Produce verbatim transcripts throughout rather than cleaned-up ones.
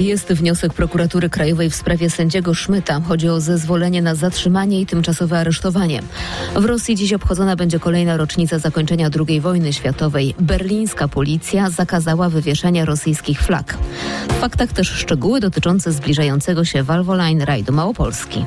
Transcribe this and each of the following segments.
Jest wniosek prokuratury krajowej w sprawie sędziego Szmyta. Chodzi o zezwolenie na zatrzymanie i tymczasowe aresztowanie. W Rosji dziś obchodzona będzie kolejna rocznica zakończenia drugiej wojny światowej. Berlińska policja zakazała wywieszania rosyjskich flag. W faktach też szczegóły dotyczące zbliżającego się Valvoline rajdu Małopolski.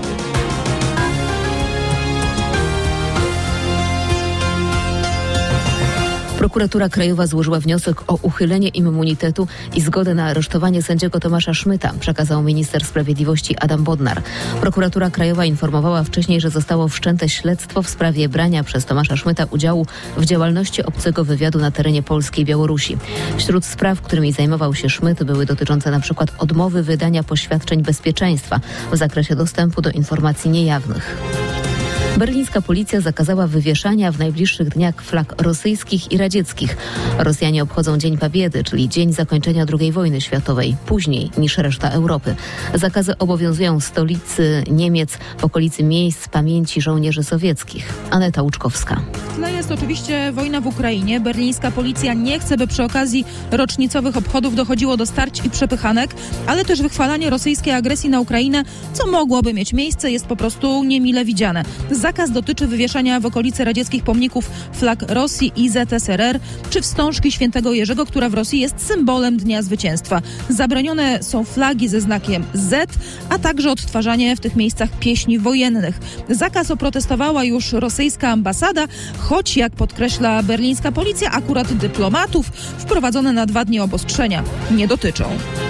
Prokuratura Krajowa złożyła wniosek o uchylenie immunitetu i zgodę na aresztowanie sędziego Tomasza Szmyta, przekazał minister sprawiedliwości Adam Bodnar. Prokuratura Krajowa informowała wcześniej, że zostało wszczęte śledztwo w sprawie brania przez Tomasza Szmyta udziału w działalności obcego wywiadu na terenie Polski i Białorusi. Wśród spraw, którymi zajmował się Szmyt, były dotyczące np. odmowy wydania poświadczeń bezpieczeństwa w zakresie dostępu do informacji niejawnych. Berlińska policja zakazała wywieszania w najbliższych dniach flag rosyjskich i radzieckich. Rosjanie obchodzą Dzień Pobiedy, czyli dzień zakończenia drugiej wojny światowej, później niż reszta Europy. Zakazy obowiązują w stolicy Niemiec, w okolicy miejsc pamięci żołnierzy sowieckich. Aneta Łuczkowska. W tle jest oczywiście wojna w Ukrainie. Berlińska policja nie chce, by przy okazji rocznicowych obchodów dochodziło do starć i przepychanek, ale też wychwalanie rosyjskiej agresji na Ukrainę, co mogłoby mieć miejsce, jest po prostu niemile widziane. Zakaz dotyczy wywieszania w okolicy radzieckich pomników flag Rosji i Z S R R czy wstążki świętego Jerzego, która w Rosji jest symbolem Dnia Zwycięstwa. Zabronione są flagi ze znakiem Z, a także odtwarzanie w tych miejscach pieśni wojennych. Zakaz oprotestowała już rosyjska ambasada, choć jak podkreśla berlińska policja, akurat dyplomatów wprowadzone na dwa dni obostrzenia nie dotyczą.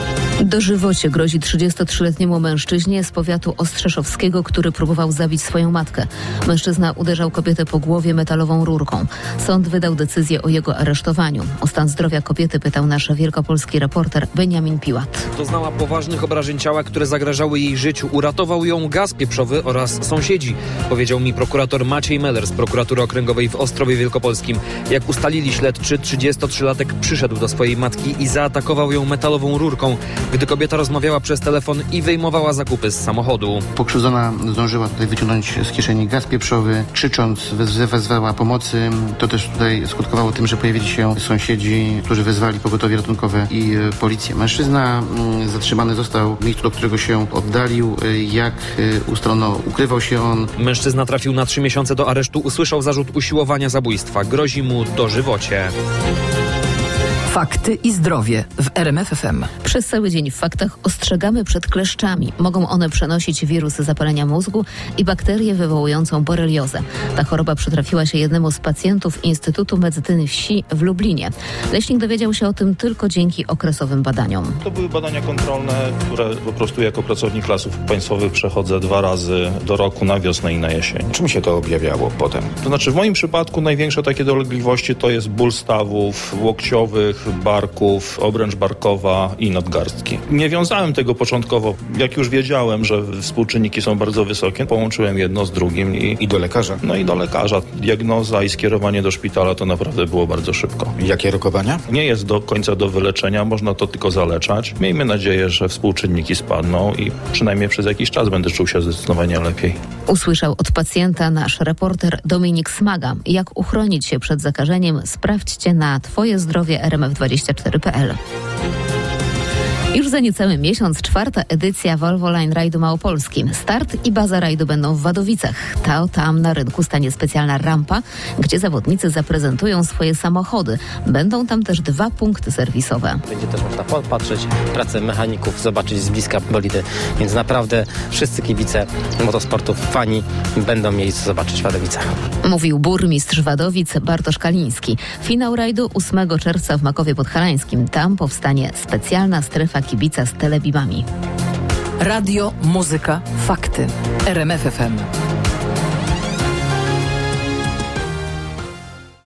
Dożywocie grozi trzydziestotrzyletniemu mężczyźnie z powiatu ostrzeszowskiego, który próbował zabić swoją matkę. Mężczyzna uderzał kobietę po głowie metalową rurką. Sąd wydał decyzję o jego aresztowaniu. O stan zdrowia kobiety pytał nasz wielkopolski reporter Beniamin Piłat. Doznała poważnych obrażeń ciała, które zagrażały jej życiu. Uratował ją gaz pieprzowy oraz sąsiedzi, powiedział mi prokurator Maciej Meller z prokuratury okręgowej w Ostrowie Wielkopolskim. Jak ustalili śledczy, trzydziestotrzylatek przyszedł do swojej matki i zaatakował ją metalową rurką, gdy kobieta rozmawiała przez telefon i wyjmowała zakupy z samochodu. Pokrzywdzona zdążyła tutaj wyciągnąć z kieszeni gaz pieprzowy, krzycząc wezwała pomocy. To też tutaj skutkowało tym, że pojawili się sąsiedzi, którzy wezwali pogotowie ratunkowe i policję. Mężczyzna zatrzymany został w miejscu, do którego się oddalił. Jak ustalono, ukrywał się on. Mężczyzna trafił na trzy miesiące do aresztu. Usłyszał zarzut usiłowania zabójstwa. Grozi mu dożywocie. Fakty i zdrowie w R M F F M. Przez cały dzień w faktach ostrzegamy przed kleszczami. Mogą one przenosić wirusy zapalenia mózgu i bakterię wywołującą boreliozę. Ta choroba przytrafiła się jednemu z pacjentów Instytutu Medycyny Wsi w Lublinie. Leśnik dowiedział się o tym tylko dzięki okresowym badaniom. To były badania kontrolne, które po prostu jako pracownik Lasów Państwowych przechodzę dwa razy do roku, na wiosnę i na jesień. Czym się to objawiało potem? To znaczy w moim przypadku największe takie dolegliwości to jest ból stawów łokciowych, barków, obręcz barkowa i nadgarstki. Nie wiązałem tego początkowo. Jak już wiedziałem, że współczynniki są bardzo wysokie, połączyłem jedno z drugim i... I do lekarza? No i do lekarza. Diagnoza i skierowanie do szpitala to naprawdę było bardzo szybko. Jakie rokowania? Nie jest do końca do wyleczenia, można to tylko zaleczać. Miejmy nadzieję, że współczynniki spadną i przynajmniej przez jakiś czas będę czuł się zdecydowanie lepiej. Usłyszał od pacjenta nasz reporter Dominik Smaga. Jak uchronić się przed zakażeniem? Sprawdźcie na twoje zdrowie R M F dwadzieścia cztery kropka p l. Już za niecały miesiąc czwarta edycja Valvoline rajdu Małopolskim. Start i baza rajdu będą w Wadowicach. To tam na rynku stanie specjalna rampa, gdzie zawodnicy zaprezentują swoje samochody. Będą tam też dwa punkty serwisowe. Będzie też można popatrzeć pracę mechaników, zobaczyć z bliska bolidy. Więc naprawdę wszyscy kibice motosportów, fani będą mieli co zobaczyć w Wadowicach. Mówił burmistrz Wadowic Bartosz Kaliński. Finał rajdu ósmego czerwca w Makowie Podhalańskim. Tam powstanie specjalna strefa kibica z telebimami. Radio, muzyka, fakty. R M F F M.